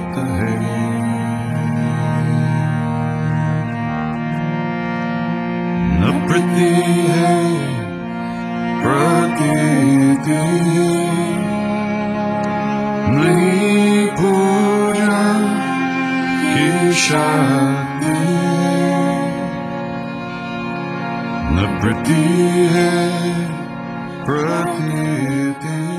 है। न प्रति है प्रकृति, नहीं पूजा की शक्ति, न प्रति है प्रकृति।